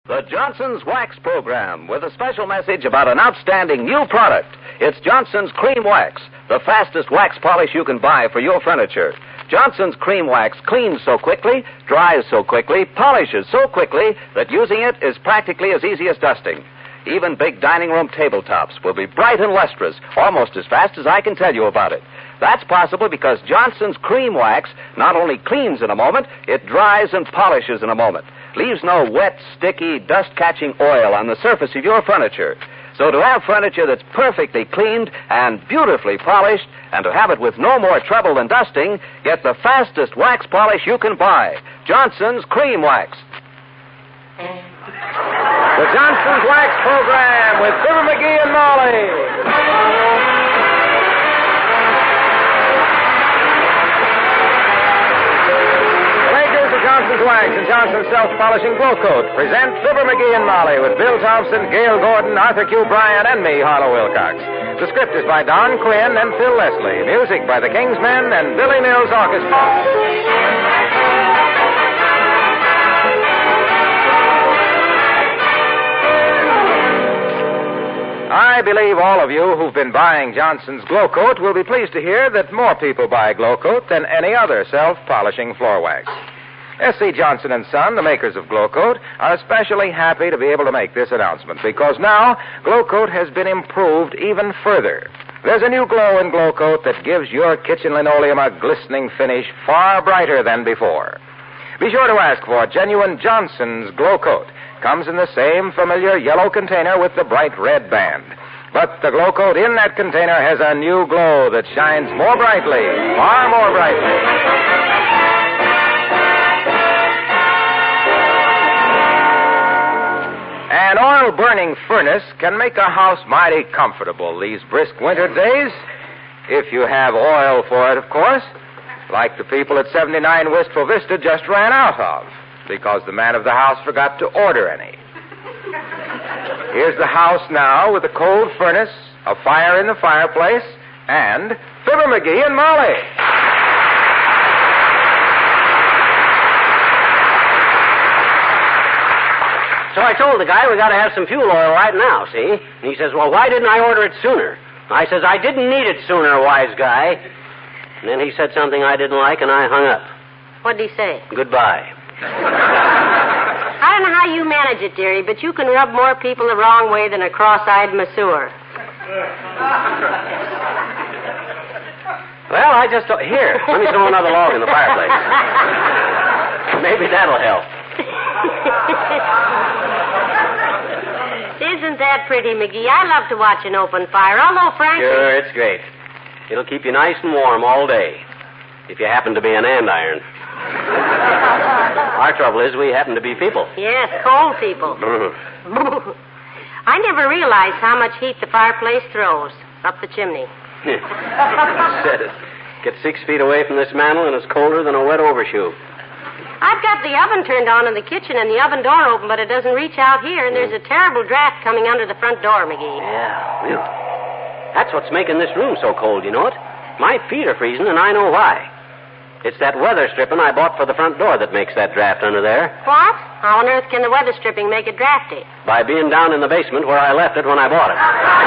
The Johnson's Wax Program with a special message about an outstanding new product. It's Johnson's Cream Wax, the fastest wax polish you can buy for your furniture. Johnson's Cream Wax cleans so quickly, dries so quickly, polishes so quickly that using it is practically as easy as dusting. Even big dining room tabletops will be bright and lustrous, almost as fast as I can tell you about it. That's possible because Johnson's Cream Wax not only cleans in a moment, it dries and polishes in a moment. Leaves no wet, sticky, dust-catching oil on the surface of your furniture. So to have furniture that's perfectly cleaned and beautifully polished, and to have it with no more trouble than dusting, get the fastest wax polish you can buy. Johnson's Cream Wax. The Johnson's Wax Program with Fibber McGee and Molly. Johnson's Wax and Johnson's Self-Polishing Glow Coat present Fibber McGee and Molly with Bill Thompson, Gail Gordon, Arthur Q. Bryan, and me, Harlow Wilcox. The script is by Don Quinn and Phil Leslie. Music by the Kingsmen and Billy Mills Orchestra. I believe all of you who've been buying Johnson's Glow Coat will be pleased to hear that more people buy Glow Coat than any other self-polishing floor wax. S.C. Johnson & Son, the makers of Glow Coat, are especially happy to be able to make this announcement because now Glow Coat has been improved even further. There's a new glow in Glow Coat that gives your kitchen linoleum a glistening finish far brighter than before. Be sure to ask for genuine Johnson's Glow Coat. Comes in the same familiar yellow container with the bright red band. But the Glow Coat in that container has a new glow that shines more brightly, far more brightly. An oil-burning furnace can make a house mighty comfortable these brisk winter days, if you have oil for it, of course, like the people at 79 Wistful Vista just ran out of, because the man of the house forgot to order any. Here's the house now with a cold furnace, a fire in the fireplace, and Fibber McGee and Molly. So I told the guy we got to have some fuel oil right now, see? And he says, well, why didn't I order it sooner? I says, I didn't need it sooner, wise guy. And then he said something I didn't like, and I hung up. What'd he say? Goodbye. I don't know how you manage it, dearie, but you can rub more people the wrong way than a cross-eyed masseur. Well, I just... Here, let me throw another log in the fireplace. Maybe that'll help. Isn't that pretty, McGee? I love to watch an open fire, although frankly... Sure, it's great. It'll keep you nice and warm all day, if you happen to be an andiron. Our trouble is we happen to be people. Yes, cold people. I never realized how much heat the fireplace throws up the chimney. Said it. Get 6 feet away from this mantel, and it's colder than a wet overshoe. I've got the oven turned on in the kitchen and the oven door open, but it doesn't reach out here, and there's a terrible draft coming under the front door, McGee. Yeah, really. That's what's making this room so cold, you know it? My feet are freezing, and I know why. It's that weather stripping I bought for the front door that makes that draft under there. What? How on earth can the weather stripping make it drafty? By being down in the basement where I left it when I bought it.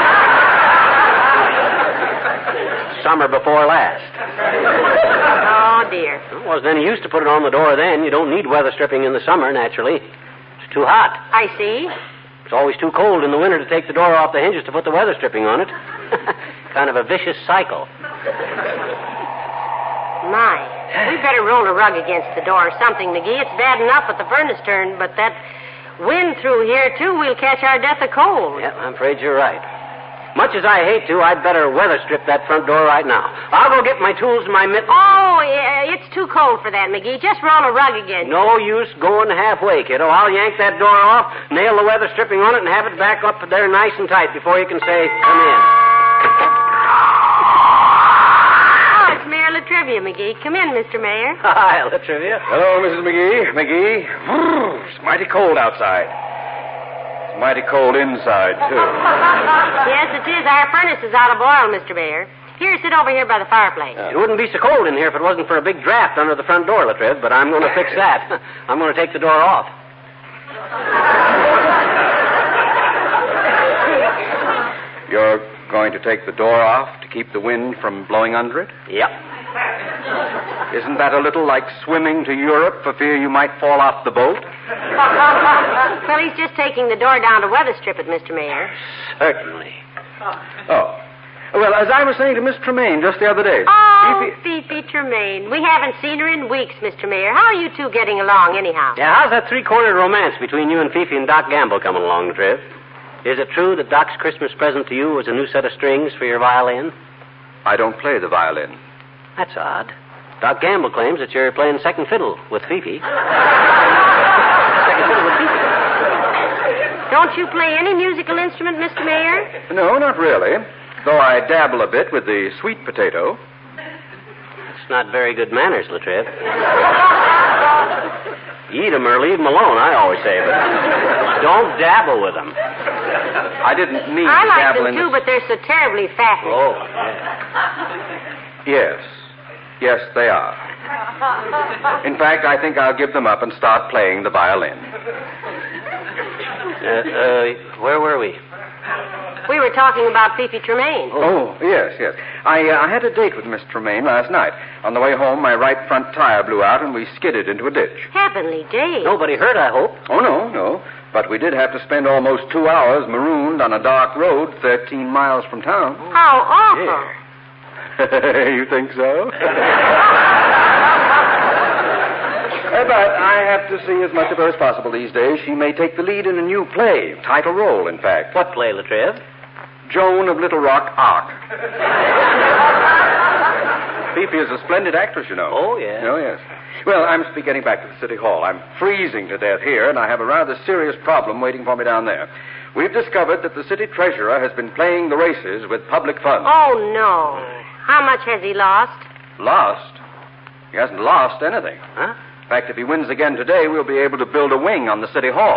Summer before last. Oh, dear. Well, it wasn't any use to put it on the door then. You don't need weather stripping in the summer, naturally. It's too hot. I see. It's always too cold in the winter to take the door off the hinges to put the weather stripping on it. Kind of a vicious cycle. My. We better roll a rug against the door or something, McGee. It's bad enough with the furnace turned, but that wind through here, too, we'll catch our death of cold. Yeah, I'm afraid you're right. Much as I hate to, I'd better weather strip that front door right now. I'll go get my tools and my mittens. Oh, yeah, it's too cold for that, McGee. Just roll a rug again. No use going halfway, kiddo. I'll yank that door off, nail the weather stripping on it, and have it back up there nice and tight before you can say, come in. Oh, it's Mayor Latrivia, McGee. Come in, Mr. Mayor. Hi, Latrivia. Hello, Mrs. McGee. McGee. It's mighty cold outside. It's mighty cold inside, too. Yes, it is. Our furnace is out of oil, Mr. Mayor. Here, sit over here by the fireplace. It wouldn't be so cold in here if it wasn't for a big draft under the front door, Latriv, but I'm going to fix that. I'm going to take the door off. going to take the door off to keep the wind from blowing under it? Yep. Isn't that a little like swimming to Europe for fear you might fall off the boat? Well, he's just taking the door down to weather strip it, Mr. Mayor. Certainly. Oh. Well, as I was saying to Miss Tremaine just the other day... Oh, Fifi Tremaine. We haven't seen her in weeks, Mr. Mayor. How are you two getting along, anyhow? Yeah, how's that three-cornered romance between you and Fifi and Doc Gamble coming along, Trev? Is it true that Doc's Christmas present to you was a new set of strings for your violin? I don't play the violin. That's odd. Doc Gamble claims that you're playing second fiddle with Fifi. Second fiddle with Fifi. Don't you play any musical instrument, Mr. Mayor? No, not really. Though I dabble a bit with the sweet potato. It's not very good manners, Latriv. Eat them or leave them alone, I always say, but don't dabble with them. I didn't mean I to like dabble them, in too, but they're so terribly fattening. Oh, Yes. Yes, they are. In fact, I think I'll give them up and start playing the violin. where were we? We were talking about Fifi Tremaine. Oh, yes. I had a date with Miss Tremaine last night. On the way home, my right front tire blew out, and we skidded into a ditch. Heavenly days. Nobody hurt, I hope. Oh, no. But we did have to spend almost 2 hours marooned on a dark road 13 miles from town. How awful. You think so? But I have to see as much of her as possible these days. She may take the lead in a new play. Title role, in fact. What play, Latriv? Joan of Little Rock Ark. Fifi is a splendid actress, you know. Oh, yeah. Oh, yes. Well, I must be getting back to the City Hall. I'm freezing to death here, and I have a rather serious problem waiting for me down there. We've discovered that the city treasurer has been playing the races with public funds. Oh, no. How much has he lost? Lost? He hasn't lost anything. Huh? In fact, if he wins again today, we'll be able to build a wing on the City Hall.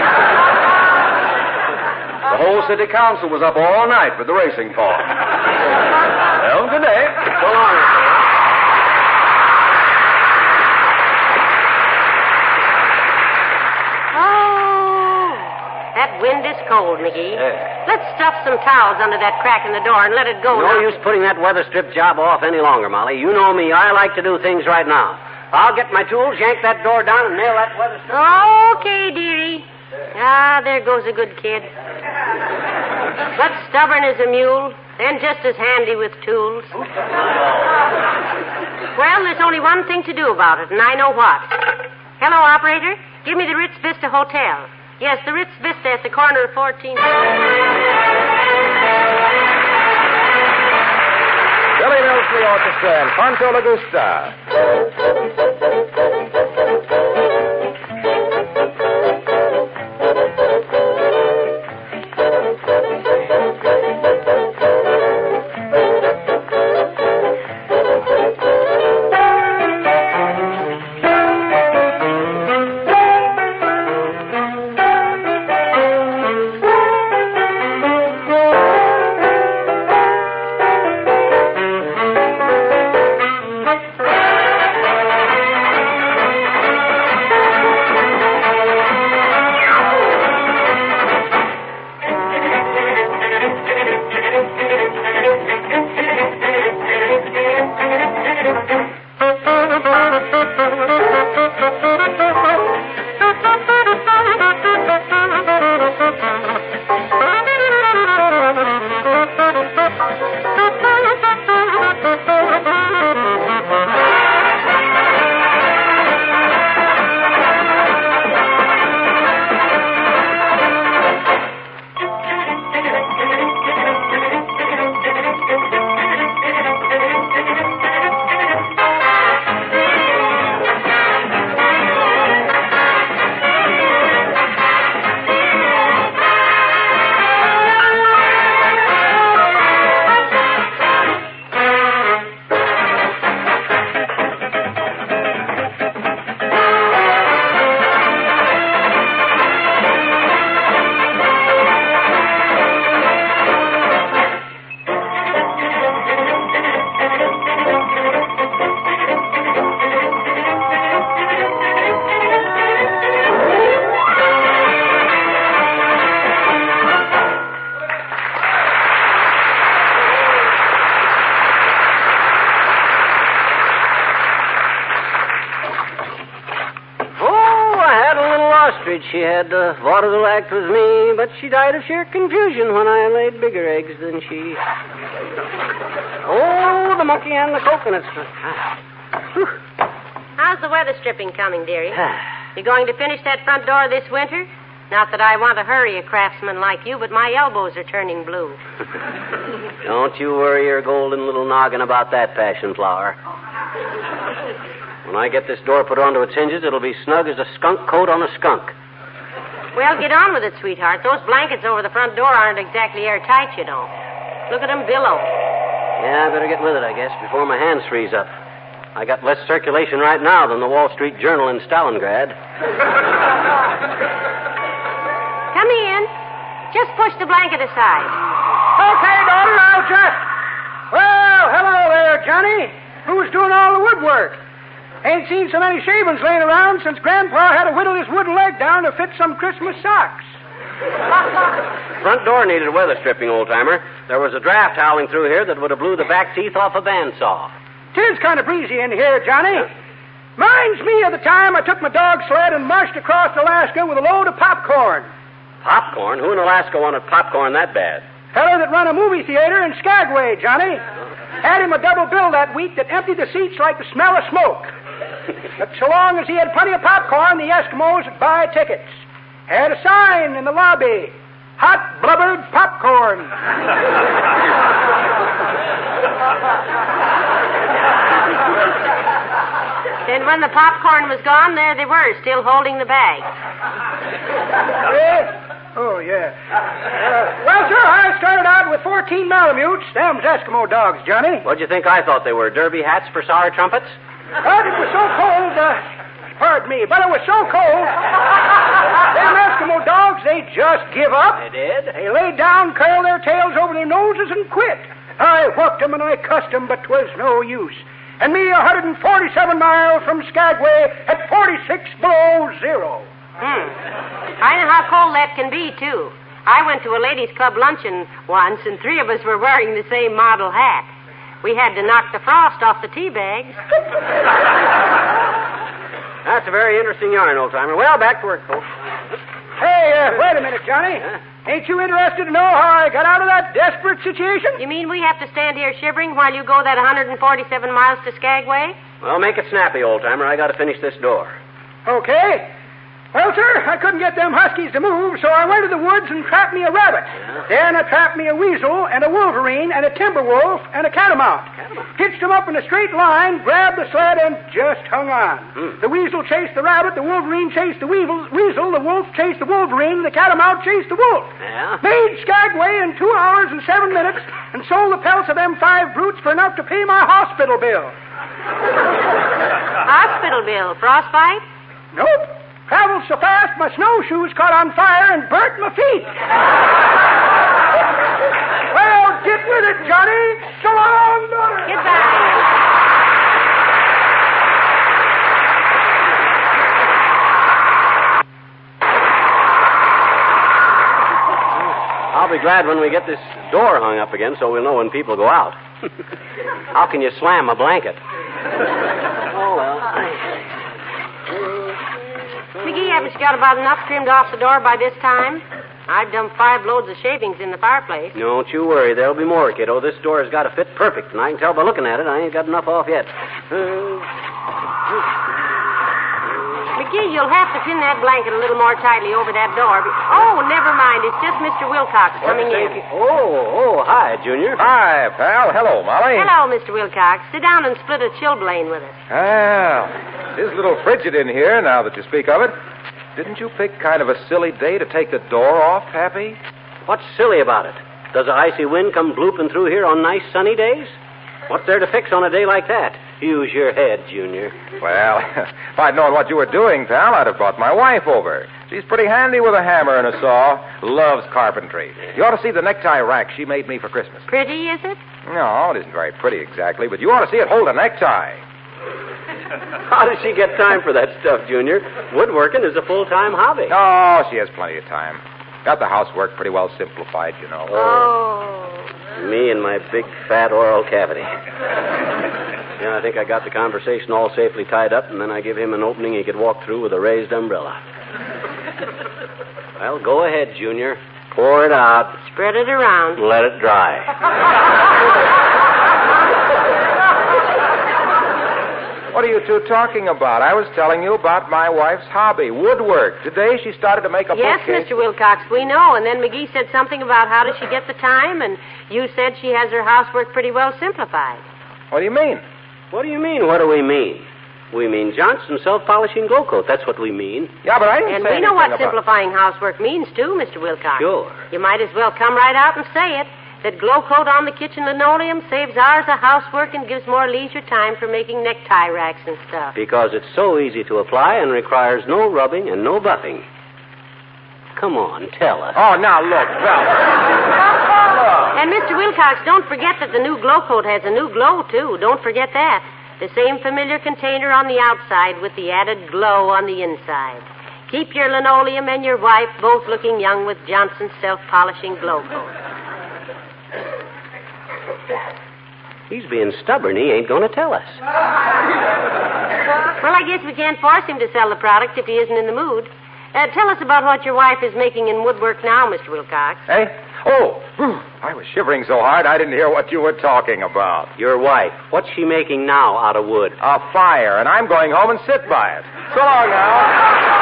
The whole city council was up all night with the racing fall. Well, good day. So long. That wind is cold, McGee. Yeah. Let's stuff some towels under that crack in the door and let it go No now. use putting that weather strip job off any longer, Molly. You know me. I like to do things right now. I'll get my tools, yank that door down, and nail that weather strip. Okay, dearie. Ah, there goes a good kid. But stubborn as a mule, and just as handy with tools. Well, there's only one thing to do about it, and I know what. Hello, operator. Give me the Ritz Vista Hotel. Yes, the Ritz Vista at the corner of 14th. Billy Mills the Orchestra and Pancho Lagusta. she had vaudeville act with me, but she died of sheer confusion when I laid bigger eggs than she. Oh, the monkey and the coconuts. How's the weather stripping coming, dearie? You going to finish that front door this winter? Not that I want to hurry a craftsman like you, but my elbows are turning blue. Don't you worry your golden little noggin about that, passion flower. When I get this door put onto its hinges, it'll be snug as a skunk coat on a skunk. Well, get on with it, sweetheart. Those blankets over the front door aren't exactly airtight, you know. Look at them billow. Yeah, I better get with it, I guess, before my hands freeze up. I got less circulation right now than the Wall Street Journal in Stalingrad. Come in. Just push the blanket aside. Okay, daughter, I'll just... Well, hello there, Johnny. Who's doing all the woodwork? Ain't seen so many shavings laying around since Grandpa had to whittle his wooden leg down to fit some Christmas socks. Front door needed weather stripping, old-timer. There was a draft howling through here that would have blew the back teeth off a bandsaw. 'Tis kind of breezy in here, Johnny. Minds me of the time I took my dog sled and marched across Alaska with a load of popcorn. Popcorn? Who in Alaska wanted popcorn that bad? Fellow that run a movie theater in Skagway, Johnny. Had him a double bill that week that emptied the seats like the smell of smoke. But so long as he had plenty of popcorn, the Eskimos would buy tickets. Had a sign in the lobby. Hot blubbered popcorn. Then when the popcorn was gone, there they were, still holding the bag. Oh, yeah. Well, sir, I started out with 14 Malamutes. Them's Eskimo dogs, Johnny. What'd you think I thought they were, derby hats for sour trumpets? But it was so cold, pardon me, but it was so cold. Them Eskimo dogs, they just give up. They did? They laid down, curled their tails over their noses, and quit. I whooped them and I cussed them, but 'twas no use. And me 147 miles from Skagway at 46 below zero. I know how cold that can be, too. I went to a ladies' club luncheon once, and 3 of us were wearing the same model hat. We had to knock the frost off the tea bags. That's a very interesting yarn, old-timer. Well, back to work, folks. Hey, wait a minute, Johnny. Ain't you interested to know how I got out of that desperate situation? You mean we have to stand here shivering while you go that 147 miles to Skagway? Well, make it snappy, old-timer. I got to finish this door. Okay. Well, sir, I couldn't get them huskies to move, so I went to the woods and trapped me a rabbit. Yeah? Then I trapped me a weasel and a wolverine and a timber wolf and a catamount. Hitched them up in a straight line, grabbed the sled, and just hung on. The weasel chased the rabbit, the wolverine chased the weasel, the wolf chased the wolverine, and the catamount chased the wolf. Yeah? Made Skagway in 2 hours and 7 minutes and sold the pelts of them 5 brutes for enough to pay my hospital bill. Hospital bill? Frostbite? Nope. Traveled so fast, my snowshoes caught on fire and burnt my feet. Well, get with it, Johnny. So long, daughter. Goodbye. I'll be glad when we get this door hung up again so we'll know when people go out. How can you slam a blanket? Oh, well. McGee, haven't you got about enough trimmed off the door by this time? I've dumped 5 loads of shavings in the fireplace. Don't you worry. There'll be more, kiddo. This door has got to fit perfect, and I can tell by looking at it I ain't got enough off yet. McGee, you'll have to pin that blanket a little more tightly over that door. Oh, never mind. It's just Mr. Wilcox coming in. Oh, hi, Junior. Hi, pal. Hello, Molly. Hello, Mr. Wilcox. Sit down and split a chilblain with us. Well, it is a little frigid in here now that you speak of it. Didn't you pick kind of a silly day to take the door off, Pappy? What's silly about it? Does an icy wind come blooping through here on nice sunny days? What's there to fix on a day like that? Use your head, Junior. Well, if I'd known what you were doing, pal, I'd have brought my wife over. She's pretty handy with a hammer and a saw. Loves carpentry. You ought to see the necktie rack she made me for Christmas. Pretty, is it? No, it isn't very pretty exactly, but you ought to see it hold a necktie. How does she get time for that stuff, Junior? Woodworking is a full-time hobby. Oh, she has plenty of time. Got the housework pretty well simplified, you know. Oh. Me and my big, fat oral cavity. Yeah, I think I got the conversation all safely tied up, and then I give him an opening he could walk through with a raised umbrella. Well, go ahead, Junior. Pour it out. Spread it around. Let it dry. What are you two talking about? I was telling you about my wife's hobby, woodwork. Today she started to make a Yes, bookcase. Mr. Wilcox, we know. And then McGee said something about how does she get the time, and you said she has her housework pretty well simplified. What do you mean? What do you mean, what do we mean? We mean Johnson self-polishing glow coat. That's what we mean. Yeah, but I didn't And say we know what anything about... simplifying housework means, too, Mr. Wilcox. Sure. You might as well come right out and say it. That glow coat on the kitchen linoleum saves hours of housework and gives more leisure time for making necktie racks and stuff. Because it's so easy to apply and requires no rubbing and no buffing. Come on, tell us. Oh, now, look, And, Mr. Wilcox, don't forget that the new glow coat has a new glow, too. Don't forget that. The same familiar container on the outside with the added glow on the inside. Keep your linoleum and your wife both looking young with Johnson's self-polishing glow coat. He's being stubborn. He ain't going to tell us. Well, I guess we can't force him to sell the product if he isn't in the mood. Tell us about what your wife is making in woodwork now, Mr. Wilcox. Hey? Oh, I was shivering so hard I didn't hear what you were talking about. Your wife, what's she making now out of wood? A fire, and I'm going home and sit by it. So long now.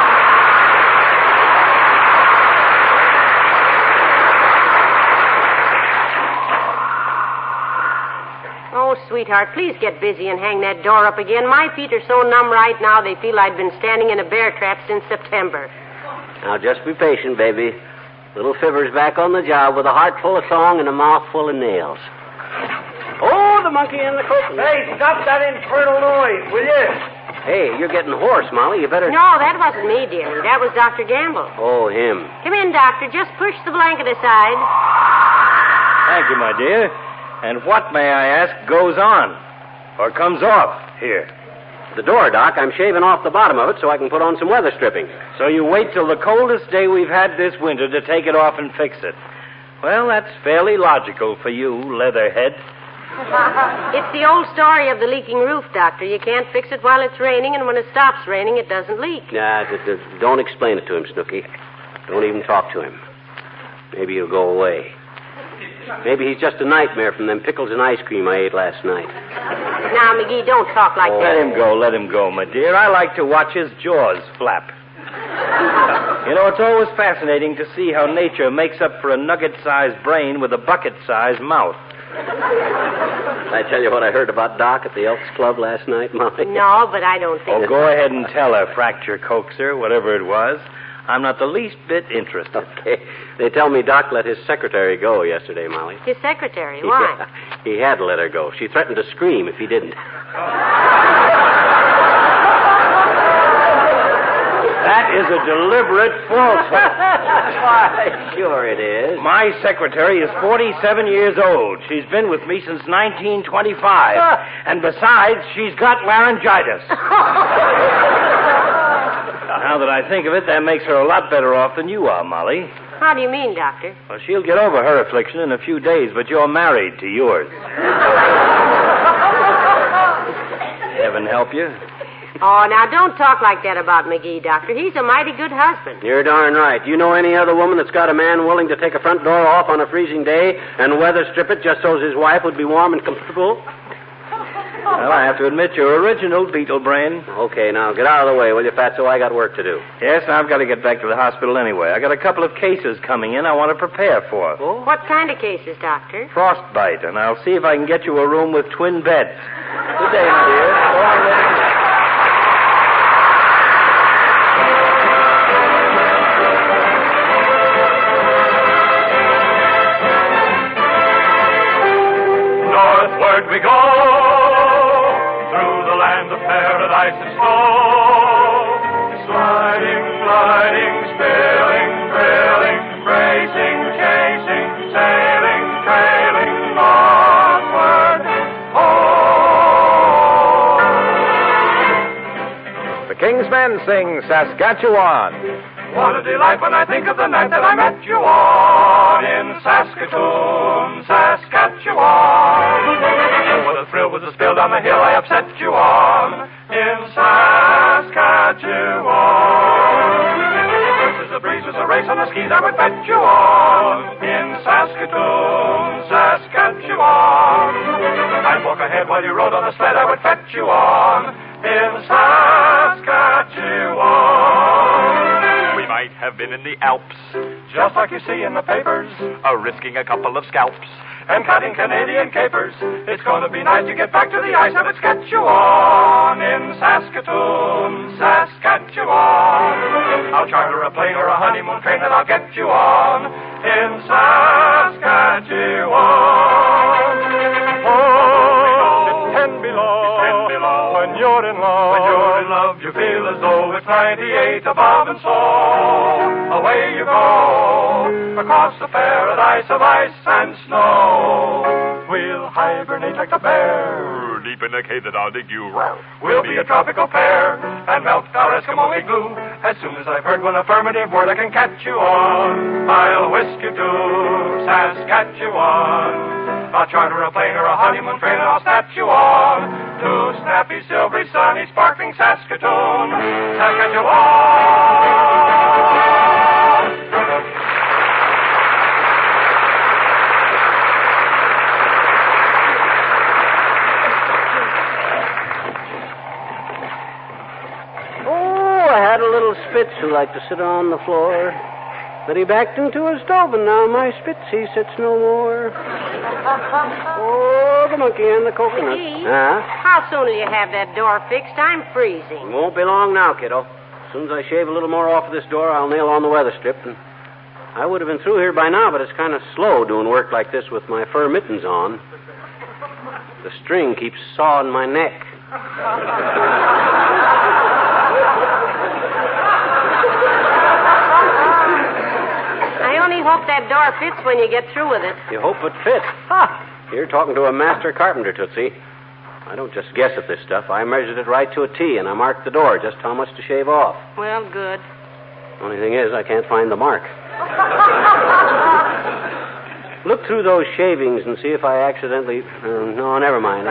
Oh, sweetheart, please get busy and hang that door up again. My feet are so numb right now they feel I'd been standing in a bear trap since September. Now, just be patient, baby. Little Fibber's back on the job with a heart full of song and a mouth full of nails. Oh, the monkey in the coat. Hey, stop that infernal noise, will you? Hey, you're getting hoarse, Molly. You better... No, that wasn't me, dearie. That was Dr. Gamble. Oh, him. Come in, Doctor. Just push the blanket aside. Thank you, my dear. And what, may I ask, goes on? Or comes off here? The door, Doc. I'm shaving off the bottom of it so I can put on some weather stripping. So you wait till the coldest day we've had this winter to take it off and fix it. Well, that's fairly logical for you, Leatherhead. It's the old story of the leaking roof, Doctor. You can't fix it while it's raining, and when it stops raining, it doesn't leak. Nah, don't explain it to him, Snooky. Don't even talk to him. Maybe he'll go away. Maybe he's just a nightmare from them pickles and ice cream I ate last night. Now, McGee, don't talk like that. Let him go, my dear. I like to watch his jaws flap. You know, it's always fascinating to see how nature makes up for a nugget-sized brain with a bucket-sized mouth. Did I tell you what I heard about Doc at the Elks Club last night, Molly? No, but I don't think... Oh, go ahead and tell her, Fracture Coaxer, whatever it was. I'm not the least bit interested. Okay. They tell me Doc let his secretary go yesterday, Molly. His secretary? Why? Yeah, he had to let her go. She threatened to scream if he didn't. That is a deliberate falsehood. Why, sure it is. My secretary is 47 years old. She's been with me since 1925. And besides, she's got laryngitis. Now that I think of it, that makes her a lot better off than you are, Molly. How do you mean, Doctor? Well, she'll get over her affliction in a few days, but you're married to yours. Heaven help you. Oh, now, don't talk like that about McGee, Doctor. He's a mighty good husband. You're darn right. Do you know any other woman that's got a man willing to take a front door off on a freezing day and weather strip it just so his wife would be warm and comfortable? Well, I have to admit you're original, Beetle Brain. Okay, now, get out of the way, will you, Fatso? I got work to do. Yes, I've got to get back to the hospital anyway. I got a couple of cases coming in I want to prepare for. Oh? What kind of cases, Doctor? Frostbite, and I'll see if I can get you a room with twin beds. Good day, my dear. Go on, lady. Northward we go, through the land of paradise and snow. Sliding, gliding, spilling, thrilling, racing, chasing, sailing, trailing, northward, home. The King's Men sing Saskatchewan. What a delight when I think of the night that I met you on in Saskatoon, Saskatchewan. What a thrill was the spill down the hill I upset you on in Saskatchewan. This is race on the skis, I would fetch you on. In Saskatoon, Saskatchewan. I'd walk ahead while you rode on the sled, I would fetch you on. In Saskatchewan. We might have been in the Alps, just like you see in the papers, risking a couple of scalps and cutting Canadian capers. It's going to be nice to get back to the ice, and it's Saskatchewan. In Saskatoon, Saskatchewan. I'll charter a plane or a honeymoon train and I'll get you on. In Saskatchewan. Oh, it's 10 below. It's 10 below. When you're in love. When you're in love, you feel as though it's 98 above, and so away you go across the paradise of ice and snow. We'll hibernate like a bear deep in a cave that I'll dig you. We'll be a tropical pair and melt our Eskimo igloo. As soon as I've heard one affirmative word, I can catch you on. I'll whisk you to Saskatchewan. I'll charter a plane or a honeymoon train and I'll snatch you on to snappy, silvery, sunny, sparkling Saskatoon, Saskatchewan. I had a little Spitz who liked to sit on the floor, but he backed into a stove, and now my Spitz, he sits no more. Oh, the monkey and the coconut. McGee, Huh? how soon will you have that door fixed? I'm freezing. It won't be long now, kiddo. As soon as I shave a little more off of this door, I'll nail on the weather strip, and I would have been through here by now, but it's kind of slow doing work like this with my fur mittens on. The string keeps sawing my neck. I only hope that door fits when you get through with it. You hope it fits. Ha! You're talking to a master carpenter, Tootsie. I don't just guess at this stuff. I measured it right to a T, and I marked the door just how much to shave off. Well, good. Only thing is, I can't find the mark. Look through those shavings and see if I accidentally... no, never mind.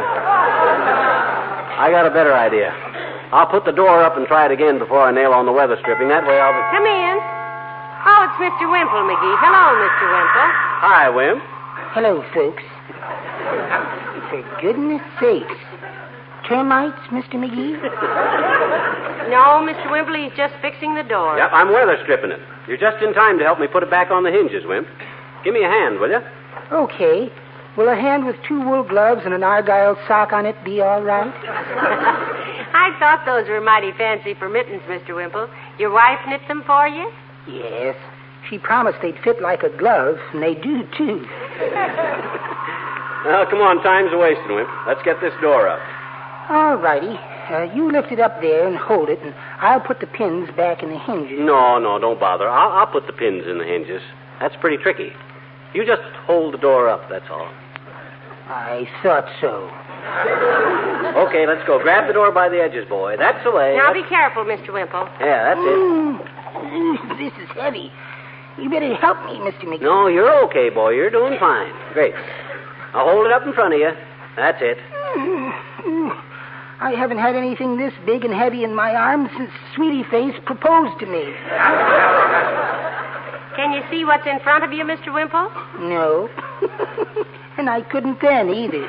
I got a better idea. I'll put the door up and try it again before I nail on the weather stripping. That way I'll be... Come in. Oh, it's Mr. Wimple, McGee. Hello, Mr. Wimple. Hi, Wimp. Hello, folks. For goodness sakes. Termites, Mr. McGee? No, Mr. Wimple, he's just fixing the door. Yep, I'm weather stripping it. You're just in time to help me put it back on the hinges, Wimp. Give me a hand, will you? Okay. Will a hand with 2 wool gloves and an argyle sock on it be all right? I thought those were mighty fancy for mittens, Mr. Wimple. Your wife knit them for you? Yes. She promised they'd fit like a glove, and they do, too. Well, come on, time's a-wasting, Wimp. Let's get this door up. All righty. You lift it up there and hold it, and I'll put the pins back in the hinges. No, don't bother. I'll put the pins in the hinges. That's pretty tricky. You just hold the door up, that's all. I thought so. Okay, let's go. Grab the door by the edges, boy. That's the way. Now, be careful, Mr. Wimple. Yeah, that's it. This is heavy. You better help me, Mr. McGee. No, you're okay, boy. You're doing fine. Great. I'll hold it up in front of you. That's it. I haven't had anything this big and heavy in my arms since Sweetie Face proposed to me. Can you see what's in front of you, Mr. Wimple? No. And I couldn't then either.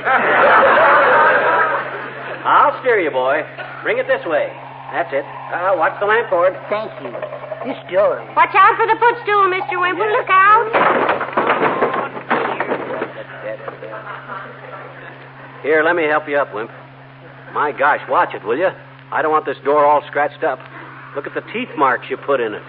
I'll steer you, boy. Bring it this way. That's it. Watch the lamp cord. Thank you. This door. Watch out for the footstool, Mr. Wimple. Look out. Here, let me help you up, Wimp. My gosh, watch it, will you? I don't want this door all scratched up. Look at the teeth marks you put in it.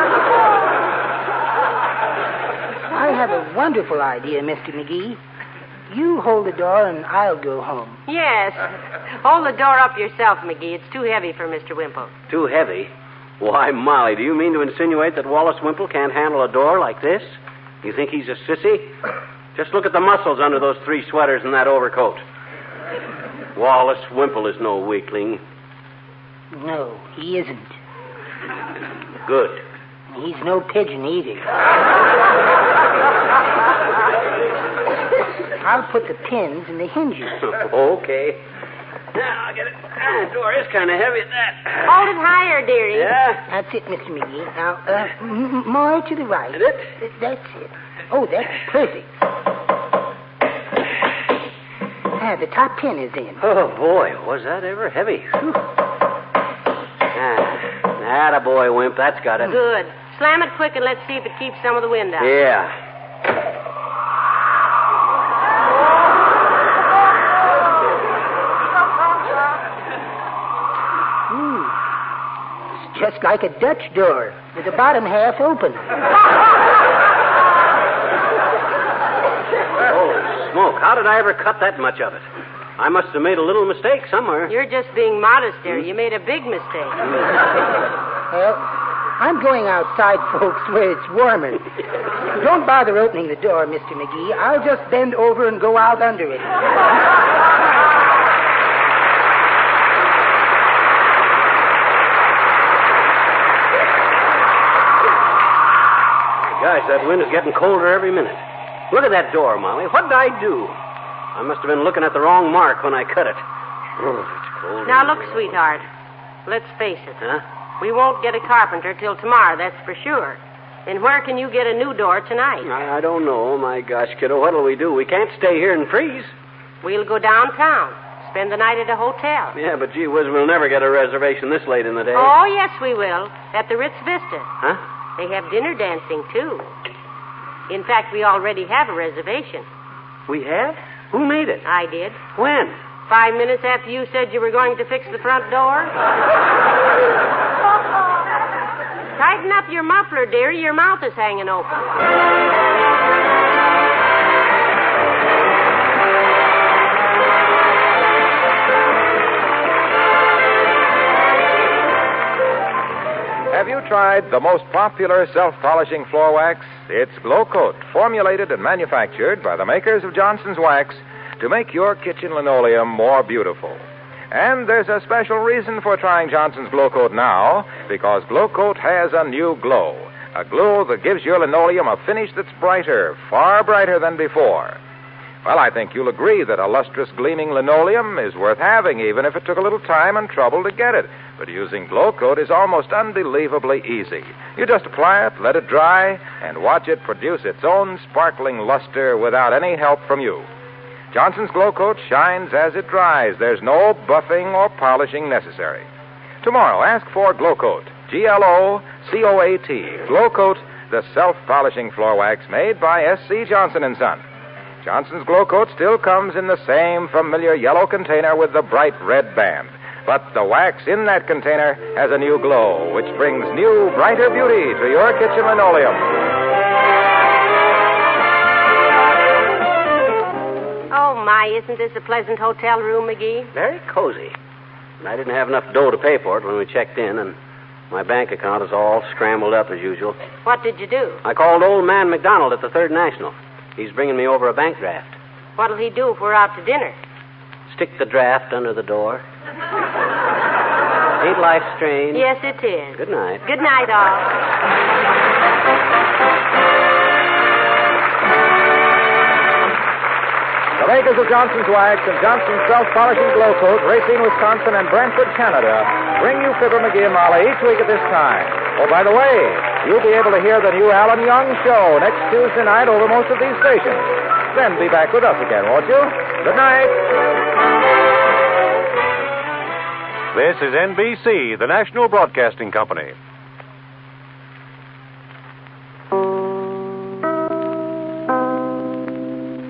I have a wonderful idea, Mr. McGee. You hold the door and I'll go home. Yes. Hold the door up yourself, McGee. It's too heavy for Mr. Wimple. Too heavy? Why, Molly, do you mean to insinuate that Wallace Wimple can't handle a door like this? You think he's a sissy? Just look at the muscles under those 3 sweaters and that overcoat. Wallace Wimple is no weakling. No, he isn't. Good. He's no pigeon either. I'll put the pins in the hinges. Okay. I'll get it. The door is kind of heavy at that. Hold it higher, dearie. Yeah? That's it, Mr. McGee. Now, more to the right. Is it? That's it. Oh, that's perfect. The top pin is in. Oh, boy, was that ever heavy. Attaboy, Wimp. That's got it. Good. Slam it quick and let's see if it keeps some of the wind out. Yeah. It's just like a Dutch door with the bottom half open. Oh, smoke. How did I ever cut that much of it? I must have made a little mistake somewhere. You're just being modest there. You made a big mistake. Well, I'm going outside, folks, where it's warmer. Don't bother opening the door, Mr. McGee. I'll just bend over and go out under it. Gosh, that wind is getting colder every minute. Look at that door, Molly. What did I do? I must have been looking at the wrong mark when I cut it. Oh, it's cold. Now, look, sweetheart. Let's face it. Huh? We won't get a carpenter till tomorrow, that's for sure. And where can you get a new door tonight? I don't know. My gosh, kiddo, what'll we do? We can't stay here and freeze. We'll go downtown. Spend the night at a hotel. Yeah, but gee whiz, we'll never get a reservation this late in the day. Oh, yes, we will. At the Ritz Vista. Huh? They have dinner dancing, too. In fact, we already have a reservation. We have? Who made it? I did. When? 5 minutes after you said you were going to fix the front door. Tighten up your muffler, dearie. Your mouth is hanging open. Have you tried the most popular self-polishing floor wax? It's Glow Coat, formulated and manufactured by the makers of Johnson's Wax to make your kitchen linoleum more beautiful. And there's a special reason for trying Johnson's Glow Coat now, because Glow Coat has a new glow. A glow that gives your linoleum a finish that's brighter, far brighter than before. Well, I think you'll agree that a lustrous, gleaming linoleum is worth having, even if it took a little time and trouble to get it. But using Glow Coat is almost unbelievably easy. You just apply it, let it dry, and watch it produce its own sparkling luster without any help from you. Johnson's Glow Coat shines as it dries. There's no buffing or polishing necessary. Tomorrow, ask for Glow Coat. G-L-O-C-O-A-T. Glow Coat, the self-polishing floor wax made by S.C. Johnson & Son. Johnson's Glow Coat still comes in the same familiar yellow container with the bright red band. But the wax in that container has a new glow, which brings new, brighter beauty to your kitchen linoleum. Oh, my, isn't this a pleasant hotel room, McGee? Very cozy. And I didn't have enough dough to pay for it when we checked in, and my bank account is all scrambled up as usual. What did you do? I called old man McDonald at the Third National. He's bringing me over a bank draft. What'll he do if we're out to dinner? Stick the draft under the door. Ain't life strange? Yes, it is. Good night. Good night, all. The makers of Johnson's Wax and Johnson's Self-Polishing Glow Coat, Racine, Wisconsin, and Brantford, Canada, bring you Fibber, McGee, and Molly each week at this time. Oh, by the way, you'll be able to hear the new Alan Young Show next Tuesday night over most of these stations. Then be back with us again, won't you? Good night. This is NBC, the National Broadcasting Company.